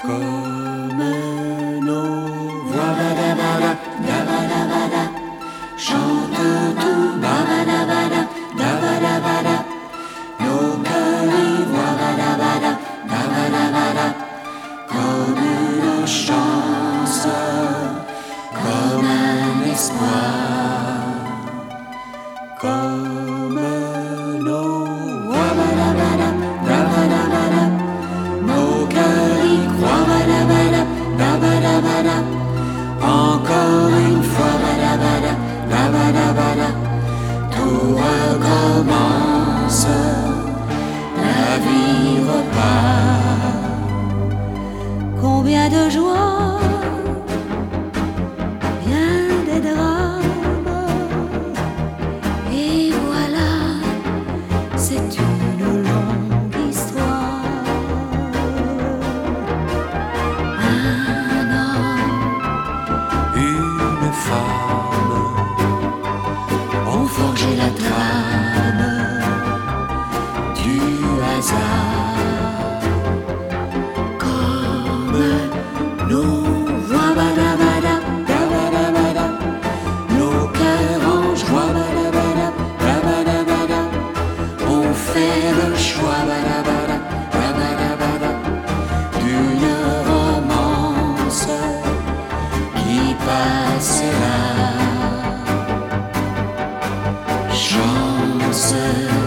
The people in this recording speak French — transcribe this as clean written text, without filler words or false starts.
Comme nos voix, badabada, dabadabada, chante tout, babadabada, dabadabada, nos cœurs ivoires, badabada, dabadabada, comme une chance, comme un espoir, comme nos voix, badabada, dabadabada, nos cœurs y croient, badabada, dabadabada, encore une fois, badabada, dabadabada, tout recommence, la vie repart. Combien de joie, bien des drames, et voilà, c'est une longue histoire. Un homme, Une femme ont forgé la trame du hasard. Comme nos voix, badabada, dabadabada, nos cœurs en joie, badabada, dabadabada, on fait le choix, badabada, dabadabada, d'une romance qui passera. chance.